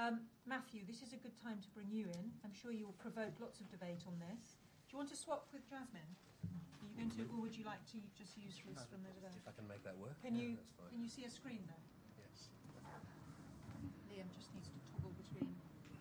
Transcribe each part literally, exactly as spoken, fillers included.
Um, Matthew, this is a good time to bring you in. I'm sure you will provoke lots of debate on this. Do you want to swap with Jasmine? Are you going to, or would you like to just use this from over there? If I can make that work. Can yeah, you that's fine. can you see a screen there? Yes. Liam just needs to toggle between.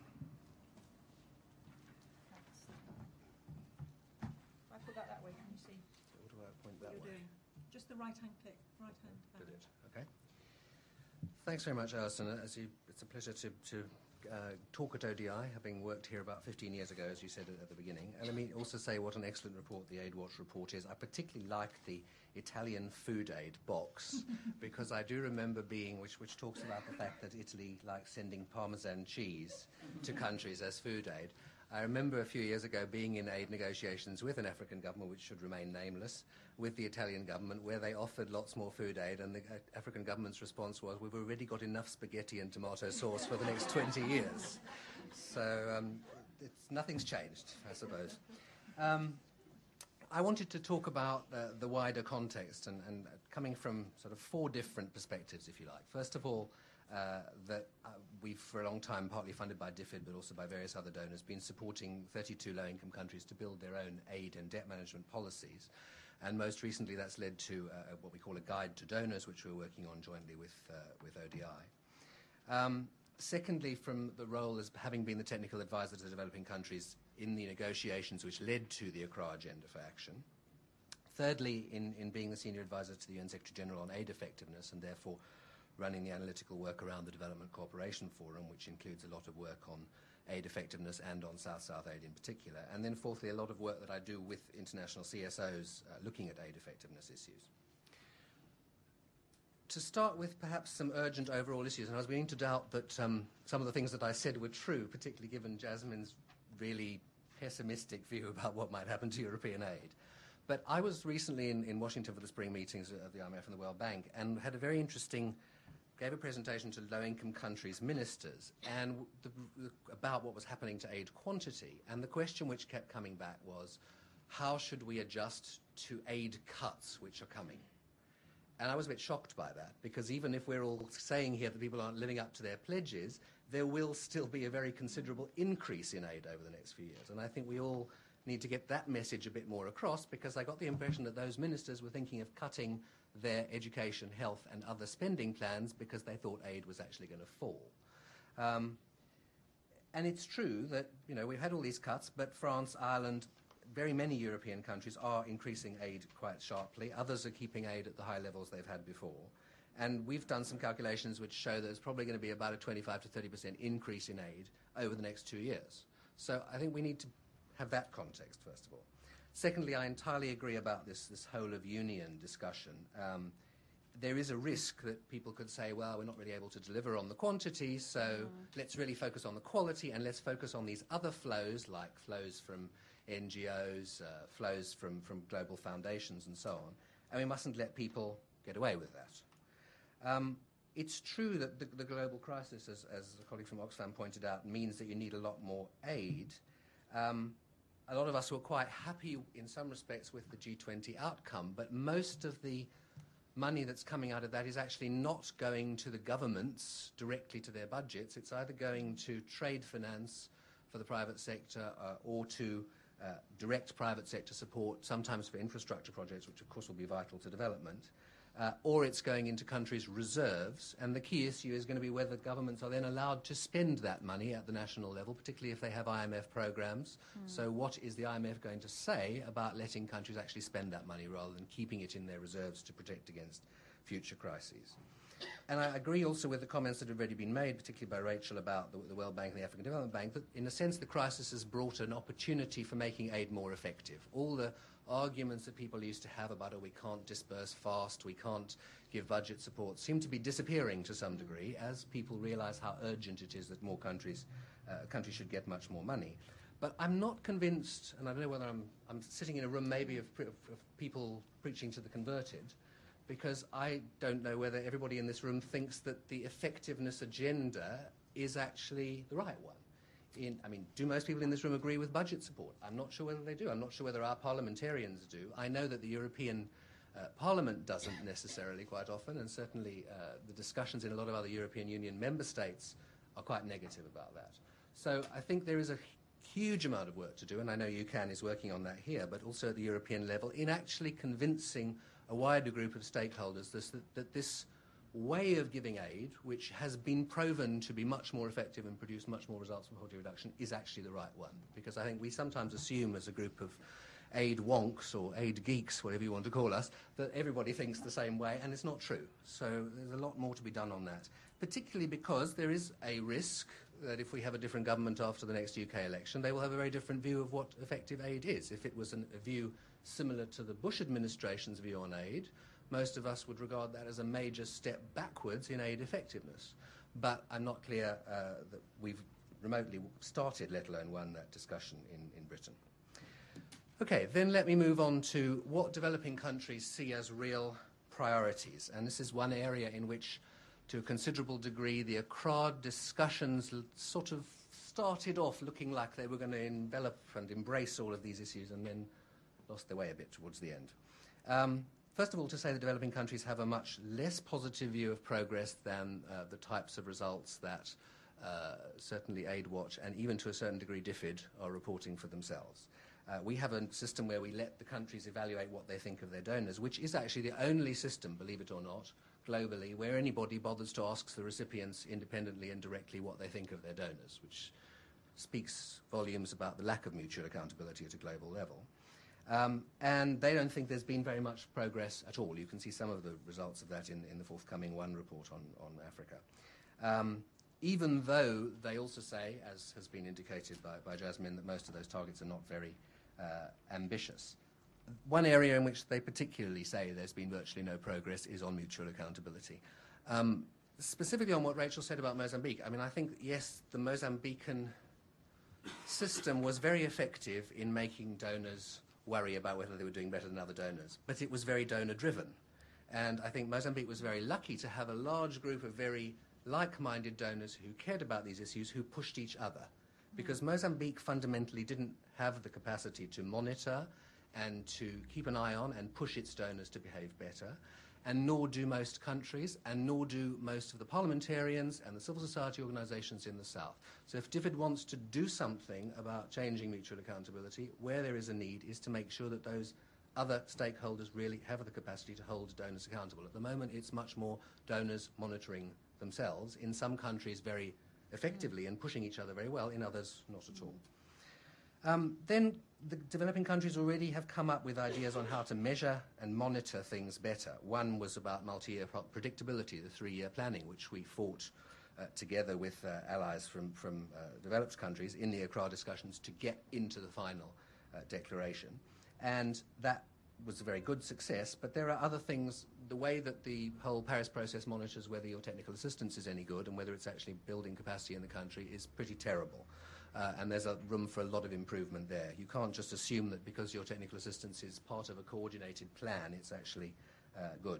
That's, if I put that that way, can you see So what do I point what that you're way? doing? Just the right hand click, right hand. Did arrow. it? Okay. Thanks very much, Alison. As you, it's a pleasure to, to uh, talk at O D I, having worked here about fifteen years ago, as you said at, at the beginning. And let me also say what an excellent report the Aid Watch report is. I particularly like the Italian food aid box, because I do remember being, which, which talks about the fact that Italy likes sending Parmesan cheese to countries as food aid. I remember a few years ago being in aid negotiations with an African government, which should remain nameless, with the Italian government, where they offered lots more food aid, and the uh, African government's response was, we've already got enough spaghetti and tomato sauce for the next twenty years. So um, it's, nothing's changed, I suppose. Um, I wanted to talk about uh, the wider context, and, and coming from sort of four different perspectives, if you like. First of all, Uh, that uh, we've, for a long time, partly funded by DFID, but also by various other donors, been supporting thirty-two low-income countries to build their own aid and debt management policies. And most recently, that's led to uh, what we call a guide to donors, which we're working on jointly with, uh, with O D I. Um, secondly, from the role as having been the technical advisor to the developing countries in the negotiations which led to the Accra Agenda for Action. Thirdly, in, in being the senior advisor to the U N Secretary-General on aid effectiveness, and therefore running the analytical work around the Development Cooperation Forum, which includes a lot of work on aid effectiveness and on South-South aid in particular. And then fourthly, a lot of work that I do with international C S Os uh, looking at aid effectiveness issues. To start with perhaps some urgent overall issues, and I was beginning to doubt that um, some of the things that I said were true, particularly given Jasmine's really pessimistic view about what might happen to European aid. But I was recently in, in Washington for the spring meetings of the I M F and the World Bank, and had a very interesting gave a presentation to low-income countries' ministers and the, the, about what was happening to aid quantity. And the question which kept coming back was, how should we adjust to aid cuts which are coming? And I was a bit shocked by that, because even if we're all saying here that people aren't living up to their pledges, there will still be a very considerable increase in aid over the next few years. And I think we all need to get that message a bit more across, because I got the impression that those ministers were thinking of cutting their education, health and other spending plans because they thought aid was actually going to fall. Um, and it's true that, you know, we've had all these cuts, but France, Ireland, very many European countries are increasing aid quite sharply. Others are keeping aid at the high levels they've had before. And we've done some calculations which show that there's probably going to be about a twenty-five to thirty percent increase in aid over the next two years. So I think we need to have that context, first of all. Secondly, I entirely agree about this, this whole of union discussion. Um, there is a risk that people could say, well, we're not really able to deliver on the quantity, so mm. let's really focus on the quality, and let's focus on these other flows, like flows from N G Os, uh, flows from, from global foundations and so on. And we mustn't let people get away with that. Um, it's true that the, the global crisis, as, as a colleague from Oxfam pointed out, means that you need a lot more aid. Um, A lot of us were quite happy in some respects with the G twenty outcome, but most of the money that's coming out of that is actually not going to the governments directly to their budgets. It's either going to trade finance for the private sector uh, or to uh, direct private sector support, sometimes for infrastructure projects, which of course will be vital to development. Uh, or it's going into countries' reserves, and the key issue is going to be whether governments are then allowed to spend that money at the national level, particularly if they have I M F programs. Mm. So what is the I M F going to say about letting countries actually spend that money rather than keeping it in their reserves to protect against future crises? And I agree also with the comments that have already been made, particularly by Rachel, about the, the World Bank and the African Development Bank, that in a sense the crisis has brought an opportunity for making aid more effective. All the arguments that people used to have about, oh, we can't disperse fast, we can't give budget support, seem to be disappearing to some degree as people realize how urgent it is that more countries, uh, countries should get much more money. But I'm not convinced, and I don't know whether I'm, I'm sitting in a room maybe of, of, of people preaching to the converted, because I don't know whether everybody in this room thinks that the effectiveness agenda is actually the right one. In, I mean, do most people in this room agree with budget support? I'm not sure whether they do. I'm not sure whether our parliamentarians do. I know that the European uh, Parliament doesn't necessarily quite often, and certainly uh, the discussions in a lot of other European Union member states are quite negative about that. So I think there is a huge amount of work to do, and I know UCAN is working on that here, but also at the European level, in actually convincing a wider group of stakeholders this, that, that this way of giving aid, which has been proven to be much more effective and produce much more results for poverty reduction, is actually the right one. Because I think we sometimes assume as a group of aid wonks or aid geeks, whatever you want to call us, that everybody thinks the same way, and it's not true. So there's a lot more to be done on that, particularly because there is a risk that if we have a different government after the next U K election, they will have a very different view of what effective aid is. If it was an, a view similar to the Bush administration's view on aid, most of us would regard that as a major step backwards in aid effectiveness. But I'm not clear uh, that we've remotely started, let alone won, that discussion in, in Britain. Okay, then let me move on to what developing countries see as real priorities. And this is one area in which, to a considerable degree, the Accra discussions sort of started off looking like they were going to envelop and embrace all of these issues and then lost their way a bit towards the end. Um, First of all, to say that developing countries have a much less positive view of progress than uh, the types of results that uh, certainly AidWatch and even to a certain degree DFID are reporting for themselves. Uh, we have a system where we let the countries evaluate what they think of their donors, which is actually the only system, believe it or not, globally, where anybody bothers to ask the recipients independently and directly what they think of their donors, which speaks volumes about the lack of mutual accountability at a global level. Um, and they don't think there's been very much progress at all. You can see some of the results of that in, in the forthcoming One report on, on Africa. Um, even though they also say, as has been indicated by, by Jasmine, that most of those targets are not very uh, ambitious. One area in which they particularly say there's been virtually no progress is on mutual accountability. Um, specifically on what Rachel said about Mozambique, I mean, I think, yes, the Mozambican system was very effective in making donors worry about whether they were doing better than other donors. But it was very donor-driven. And I think Mozambique was very lucky to have a large group of very like-minded donors who cared about these issues, who pushed each other. Because Mozambique fundamentally didn't have the capacity to monitor and to keep an eye on and push its donors to behave better. And nor do most countries, and nor do most of the parliamentarians and the civil society organizations in the South. So if DFID wants to do something about changing mutual accountability, where there is a need is to make sure that those other stakeholders really have the capacity to hold donors accountable. At the moment, it's much more donors monitoring themselves, in some countries very effectively and pushing each other very well, in others not at all. Um, then the developing countries already have come up with ideas on how to measure and monitor things better. One was about multi-year predictability, the three-year planning, which we fought uh, together with uh, allies from, from uh, developed countries in the Accra discussions to get into the final uh, declaration. And that was a very good success, but there are other things. The way that the whole Paris process monitors whether your technical assistance is any good and whether it's actually building capacity in the country is pretty terrible. Uh, and there's a room for a lot of improvement there. You can't just assume that because your technical assistance is part of a coordinated plan, it's actually uh, good.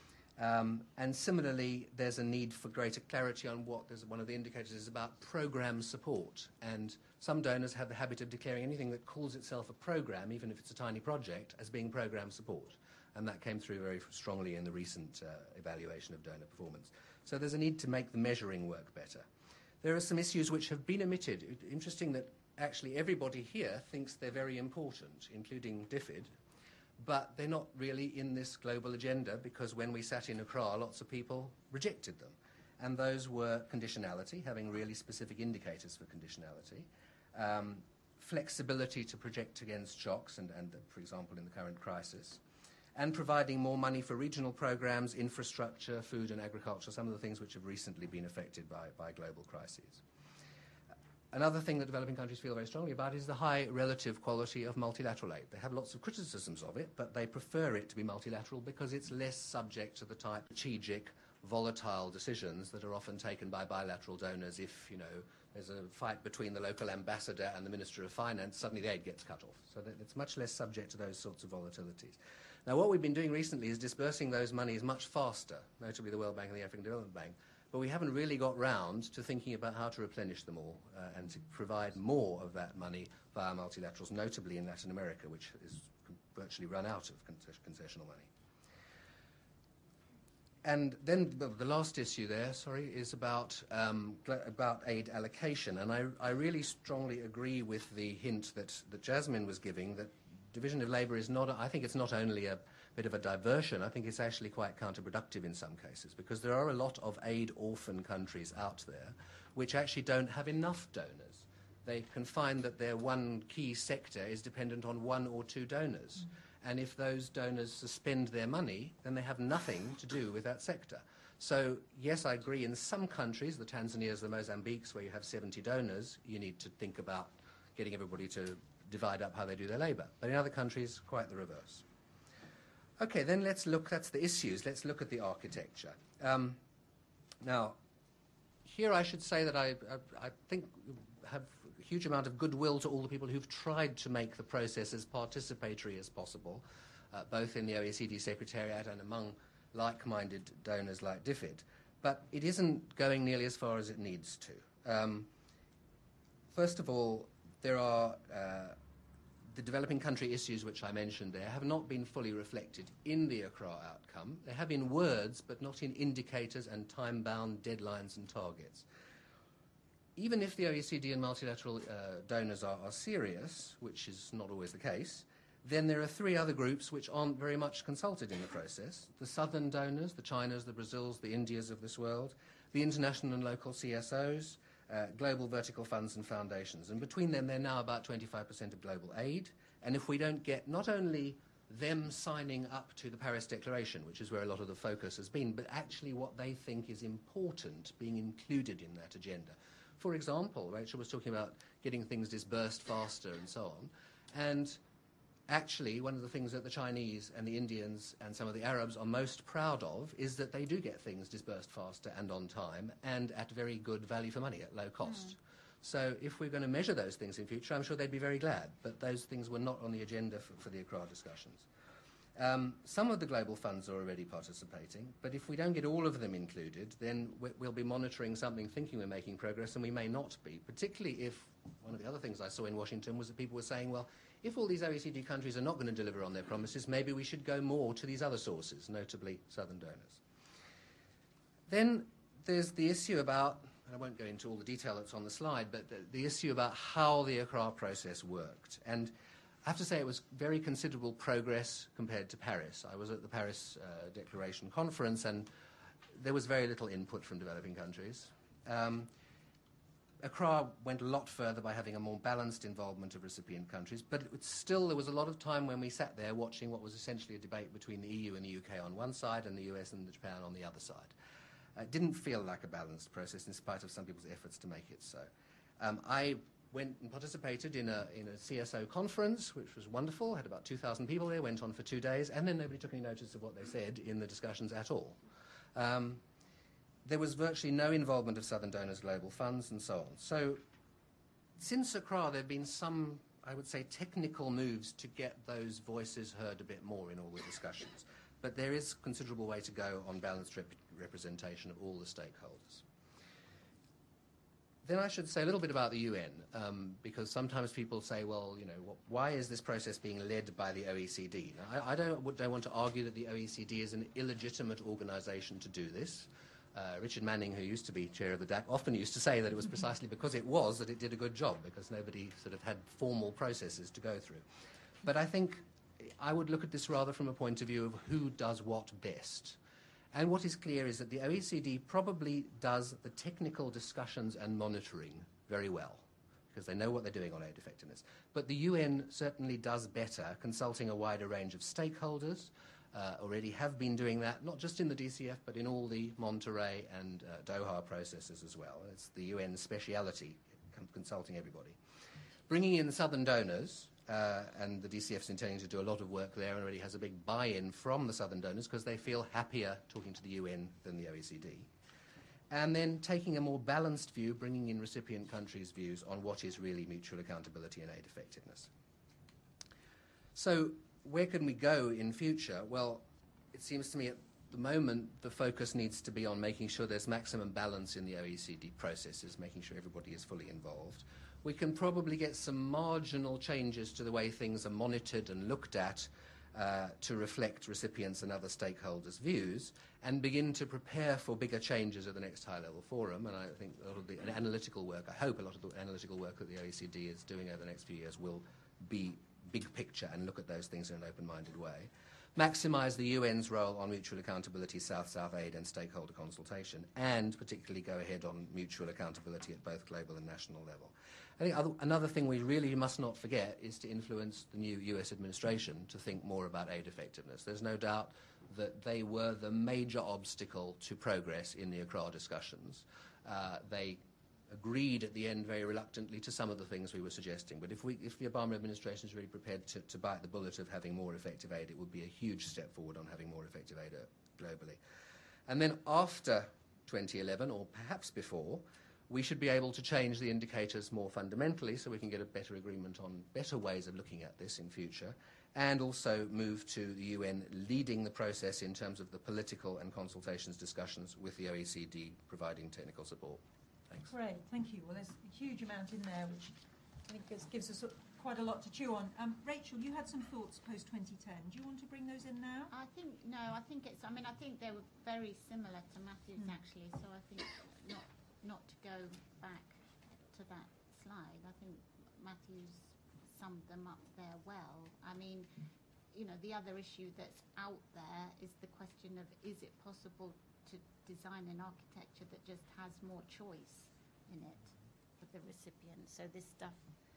Um, and similarly, there's a need for greater clarity on what there's one of the indicators is about program support. And some donors have the habit of declaring anything that calls itself a program, even if it's a tiny project, as being program support. And that came through very strongly in the recent uh, evaluation of donor performance. So there's a need to make the measuring work better. There are some issues which have been omitted. Interesting that actually everybody here thinks they're very important, including DFID, but they're not really in this global agenda because when we sat in Accra, lots of people rejected them. And those were conditionality, having really specific indicators for conditionality, um, flexibility to project against shocks, and, and for example in the current crisis, and providing more money for regional programs, infrastructure, food and agriculture, some of the things which have recently been affected by, by global crises. Another thing that developing countries feel very strongly about is the high relative quality of multilateral aid. They have lots of criticisms of it, but they prefer it to be multilateral because it's less subject to the type of strategic, volatile decisions that are often taken by bilateral donors. If, you know, there's a fight between the local ambassador and the Minister of Finance, suddenly the aid gets cut off. So that it's much less subject to those sorts of volatilities. Now, what we've been doing recently is dispersing those monies much faster, notably the World Bank and the African Development Bank, but we haven't really got round to thinking about how to replenish them all uh, and to provide more of that money via multilaterals, notably in Latin America, which is virtually run out of concessional money. and then the, the last issue there, sorry, is about um, about aid allocation. And I, I really strongly agree with the hint that, that Jasmine was giving, that division of labour is not, I think it's not only a bit of a diversion, I think it's actually quite counterproductive in some cases, because there are a lot of aid orphan countries out there which actually don't have enough donors. They can find that their one key sector is dependent on one or two donors. Mm. And if those donors suspend their money, then they have nothing to do with that sector. So, yes, I agree, in some countries, the Tanzanias, the Mozambiques, where you have seventy donors, you need to think about getting everybody to divide up how they do their labour. But in other countries, quite the reverse. Okay, then let's look, that's the issues, let's look at the architecture. Um, now, here I should say that I, I, I think have a huge amount of goodwill to all the people who've tried to make the process as participatory as possible, uh, both in the O E C D Secretariat and among like-minded donors like DFID. But it isn't going nearly as far as it needs to. Um, first of all, there are uh, the developing country issues which I mentioned there have not been fully reflected in the Accra outcome. They have in words, but not in indicators and time-bound deadlines and targets. Even if the O E C D and multilateral uh, donors are, are serious, which is not always the case, then there are three other groups which aren't very much consulted in the process. The southern donors, the Chinas, the Brazils, the Indias of this world, the international and local C S Os, Uh, global vertical funds and foundations. And between them, they're now about twenty-five percent of global aid. And if we don't get not only them signing up to the Paris Declaration, which is where a lot of the focus has been, but actually what they think is important being included in that agenda. For example, Rachel was talking about getting things disbursed faster and so on. And actually, one of the things that the Chinese and the Indians and some of the Arabs are most proud of is that they do get things disbursed faster and on time and at very good value for money, at low cost. Mm. So if we're going to measure those things in future, I'm sure they'd be very glad. But those things were not on the agenda for, for the Accra discussions. Um, some of the global funds are already participating, but if we don't get all of them included, then we'll be monitoring something thinking we're making progress, and we may not be, particularly if one of the other things I saw in Washington was that people were saying, well, if all these O E C D countries are not going to deliver on their promises, maybe we should go more to these other sources, notably southern donors. Then there's the issue about, and I won't go into all the detail that's on the slide, but the, the issue about how the Accra process worked. And I have to say it was very considerable progress compared to Paris. I was at the Paris uh, Declaration Conference, and there was very little input from developing countries. Um, Accra went a lot further by having a more balanced involvement of recipient countries, but it still, there was a lot of time when we sat there watching what was essentially a debate between the E U and the U K on one side and the U S and Japan on the other side. Uh, it didn't feel like a balanced process in spite of some people's efforts to make it so. Um, I went and participated in a, in a C S O conference, which was wonderful, had about two thousand people there, went on for two days, and then nobody took any notice of what they said in the discussions at all. Um, There was virtually no involvement of southern donors, global funds, and so on. So since Accra, there have been some, I would say, technical moves to get those voices heard a bit more in all the discussions. But there is a considerable way to go on balanced rep representation of all the stakeholders. Then I should say a little bit about the U N, um, because sometimes people say, well, you know, what, why is this process being led by the O E C D? Now, I, I don't, don't want to argue that the O E C D is an illegitimate organization to do this. Uh, Richard Manning, who used to be chair of the D A C, often used to say that it was precisely because it was that it did a good job, because nobody sort of had formal processes to go through. But I think I would look at this rather from a point of view of who does what best. And what is clear is that the O E C D probably does the technical discussions and monitoring very well, because they know what they're doing on aid effectiveness. But the U N certainly does better, consulting a wider range of stakeholders, Uh, already have been doing that, not just in the D C F, but in all the Monterey and uh, Doha processes as well. It's the U N's speciality, consulting everybody. Bringing in southern donors, uh, and the D C F's intending to do a lot of work there and already has a big buy-in from the southern donors because they feel happier talking to the U N than the O E C D. And then taking a more balanced view, bringing in recipient countries' views on what is really mutual accountability and aid effectiveness. So, where can we go in future? Well, it seems to me at the moment the focus needs to be on making sure there's maximum balance in the O E C D processes, making sure everybody is fully involved. We can probably get some marginal changes to the way things are monitored and looked at uh, to reflect recipients and other stakeholders' views, and begin to prepare for bigger changes at the next high-level forum. And I think a lot of the analytical work, I hope a lot of the analytical work that the O E C D is doing over the next few years will be big picture and look at those things in an open-minded way. Maximise the U N's role on mutual accountability, South-South aid and stakeholder consultation, and particularly go ahead on mutual accountability at both global and national level. I think other, another thing we really must not forget is to influence the new U S administration to think more about aid effectiveness. There's no doubt that they were the major obstacle to progress in the Accra discussions. Uh, they agreed at the end very reluctantly to some of the things we were suggesting. But if, we, if the Obama administration is really prepared to, to bite the bullet of having more effective aid, it would be a huge step forward on having more effective aid globally. And then after twenty eleven, or perhaps before, we should be able to change the indicators more fundamentally so we can get a better agreement on better ways of looking at this in future, and also move to the U N leading the process in terms of the political and consultations discussions with the O E C D providing technical support. Thanks. Great, thank you. Well, there's a huge amount in there which I think gives, gives us quite a lot to chew on. Um, Rachel, you had some thoughts post twenty ten. Do you want to bring those in now? I think, no, I think it's, I mean, I think they were very similar to Matthew's mm. actually, so I think not, not to go back to that slide. I think Matthew's summed them up there well. I mean, you know, the other issue that's out there is the question of, is it possible to design an architecture that just has more choice in it for the recipient? So this stuff,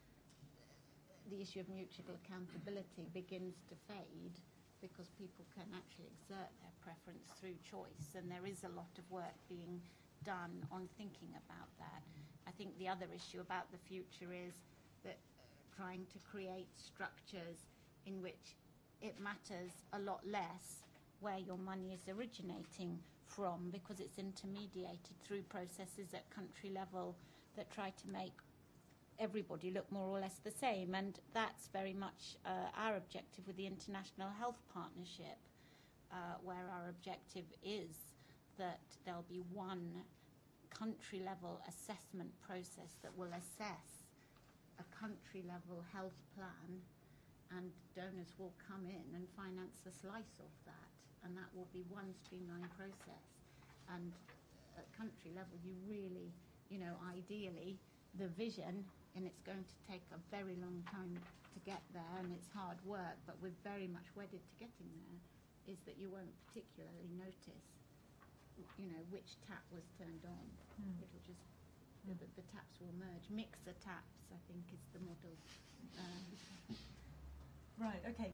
the issue of mutual accountability begins to fade because people can actually exert their preference through choice, and there is a lot of work being done on thinking about that. I think the other issue about the future is that trying to create structures in which it matters a lot less where your money is originating from, because it's intermediated through processes at country level that try to make everybody look more or less the same. And that's very much uh, our objective with the International Health Partnership, uh, where our objective is that there'll be one country level assessment process that will assess a country level health plan, and donors will come in and finance a slice of that. And that will be one streamlined process. And at country level, you really, you know, ideally, the vision, and it's going to take a very long time to get there, and it's hard work, but we're very much wedded to getting there, is that you won't particularly notice, you know, which tap was turned on. Mm. It'll just, mm. the, the taps will merge. Mixer taps, I think, is the model. Um, right, okay.